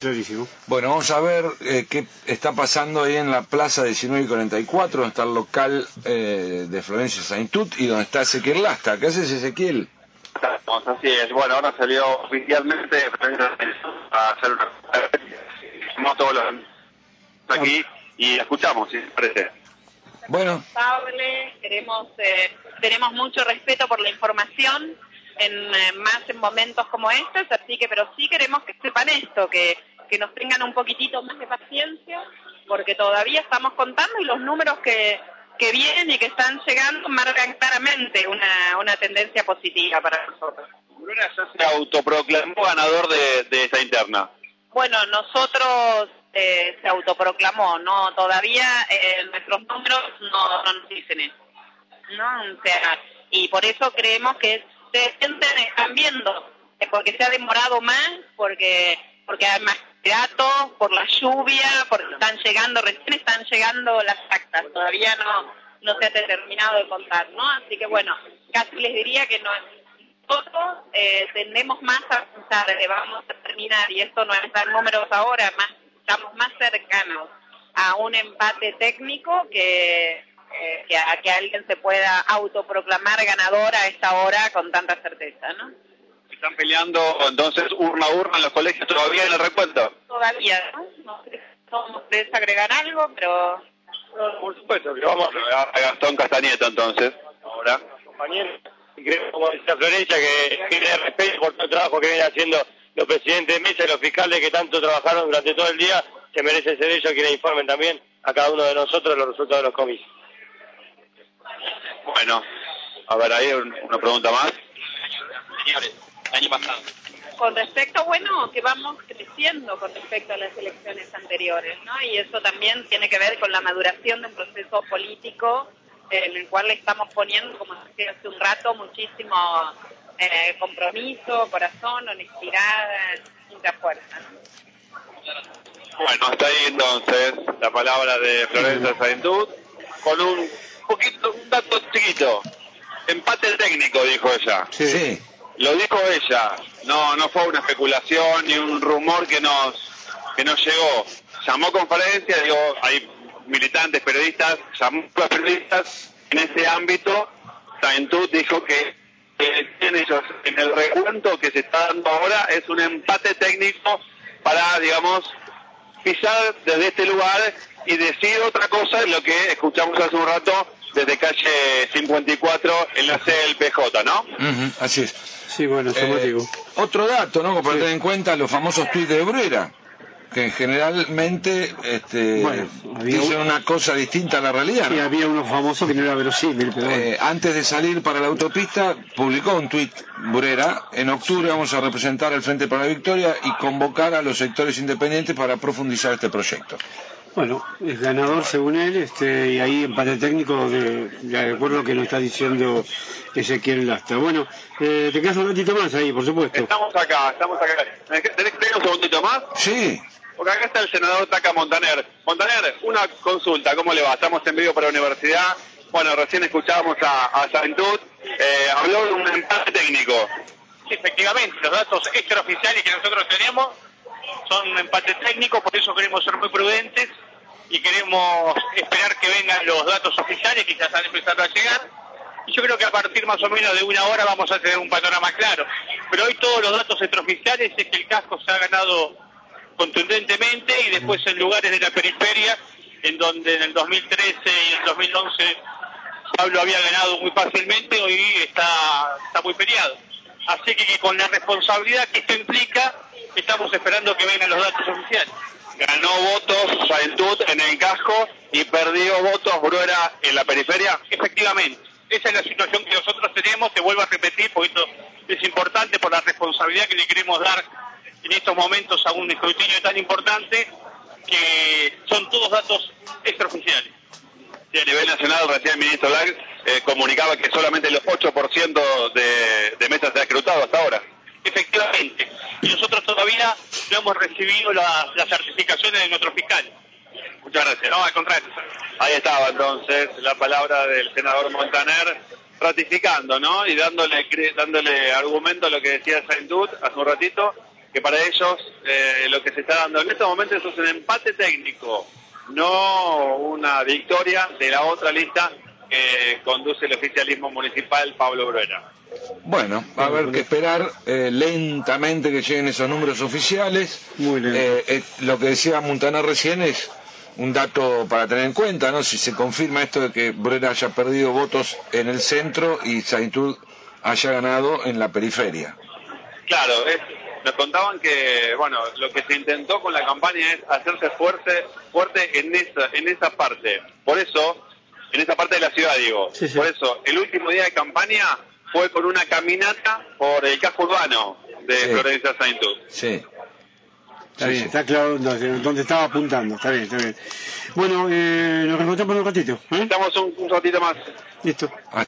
Clarísimo. Bueno, vamos a ver qué está pasando ahí en la plaza 19 y 44, donde está el local de Florencia Saintut y donde está Ezequiel Lasta. ¿Qué haces, Ezequiel? Estamos, así es. Bueno, ahora salió oficialmente a hacer una... Como todos los aquí y escuchamos, si les parece. Bueno. Tenemos mucho respeto por la información, más en momentos como estos, así que, pero sí queremos que sepan esto, que nos tengan un poquitito más de paciencia, porque todavía estamos contando y los números que vienen y que están llegando marcan claramente una tendencia positiva para nosotros. Bruna ya se autoproclamó ganador de esta interna. Bueno, nosotros se autoproclamó, no, todavía nuestros números no nos dicen eso, ¿no? O sea, y por eso creemos que están viendo, porque se ha demorado más, porque hay más datos, por la lluvia, porque recién están llegando las actas, todavía no se ha terminado de contar, ¿no? Así que bueno, casi les diría que nosotros tendemos más a pensar, vamos a terminar, y esto no es dar números ahora, estamos más cercanos a un empate técnico que a que alguien se pueda autoproclamar ganador a esta hora con tanta certeza, ¿no? ¿Están peleando entonces urna a urna en los colegios todavía en el recuento? Todavía, ¿no? No sé si podemos agregar algo, pero... Por supuesto, que vamos a Gastón Castañeto entonces, ahora. Compañero, y creo, como decía Florencia, que tiene respeto por todo el trabajo que vienen haciendo los presidentes de mesa y los fiscales que tanto trabajaron durante todo el día, se merecen ser ellos quienes informen también a cada uno de nosotros los resultados de los comicios. Bueno, a ver, ahí una pregunta más. Señores, año pasado. Con respecto, bueno, que vamos creciendo con respecto a las elecciones anteriores, ¿no? Y eso también tiene que ver con la maduración de un proceso político en el cual le estamos poniendo, como decía hace un rato, muchísimo compromiso, corazón, honestidad, mucha fuerza, ¿no? Bueno, hasta ahí entonces la palabra de Florencia Saintut, con un dato chiquito. Empate técnico, dijo ella. Sí. Lo dijo ella, no fue una especulación ni un rumor que nos llegó. Llamó conferencia, digo, hay militantes, periodistas, llamó a los periodistas en ese ámbito. Saintut dijo que tienen ellos en el recuento que se está dando ahora es un empate técnico para, digamos, pisar desde este lugar y decir otra cosa de lo que escuchamos hace un rato desde calle 54 en la sede del PJ, ¿no? Así es. Sí, bueno, llamativo. Otro dato, ¿no? Para tener en cuenta los famosos tuits de Bruera, que generalmente dicen una cosa distinta a la realidad, ¿no? Sí, había uno famoso que no era verosímil, pero bueno. Antes de salir para la autopista, publicó un tuit Bruera: en octubre vamos a representar al Frente para la Victoria y convocar a los sectores independientes para profundizar este proyecto. Bueno, es ganador según él, y ahí empate técnico de acuerdo a lo que nos está diciendo Ezequiel Lasta. Bueno, te quedas un ratito más ahí, por supuesto. Estamos acá. ¿Tenés un segundito más? Sí. Porque acá está el senador Taca Montaner. Montaner, una consulta, ¿cómo le va? Estamos en vivo para la universidad. Bueno, recién escuchábamos a Saintut, habló de un empate técnico. Sí, efectivamente, los datos extraoficiales que nosotros tenemos son un empate técnico, por eso queremos ser muy prudentes y queremos esperar que vengan los datos oficiales que ya están empezando a llegar. Y yo creo que a partir más o menos de una hora vamos a tener un panorama claro. Pero hoy todos los datos extraoficiales es que el casco se ha ganado contundentemente y después en lugares de la periferia, en donde en el 2013 y el 2011 Pablo había ganado muy fácilmente, hoy está muy peleado. Así que con la responsabilidad que esto implica, estamos esperando que vengan los datos oficiales. Ganó votos Saintut en el casco y perdió votos Bruera en la periferia. Efectivamente, esa es la situación que nosotros tenemos, te vuelvo a repetir, porque esto es importante por la responsabilidad que le queremos dar en estos momentos a un escrutinio tan importante, que son todos datos extraoficiales. Sí, a nivel nacional, recién el ministro Lang comunicaba que solamente el 8% de mesas se ha escrutado hasta ahora. Efectivamente, y nosotros todavía no hemos recibido las certificaciones de nuestro fiscal. Muchas gracias. No, al contrario. Ahí estaba entonces la palabra del senador Montaner, ratificando, ¿no? Y dándole argumento a lo que decía Saintut hace un ratito, que para ellos lo que se está dando en estos momentos es un empate técnico, no una victoria de la otra lista que conduce el oficialismo municipal, Pablo Bruera. Bueno, va a haber que esperar lentamente que lleguen esos números oficiales. Muy lento. Lo que decía Montaner recién es un dato para tener en cuenta, ¿no? Si se confirma esto de que Bruera haya perdido votos en el centro y Saintud haya ganado en la periferia. Claro, nos contaban que, bueno, lo que se intentó con la campaña es hacerse fuerte en esa parte. Por eso, en esa parte de la ciudad, digo. Sí, sí. Por eso, el último día de campaña fue con una caminata por el casco urbano de Sí. Florencia Saintud. Sí. Está bien, está claro dónde estaba apuntando, está bien, está bien. Bueno, nos reencontramos en un ratito, ¿eh? Estamos un ratito más. Listo.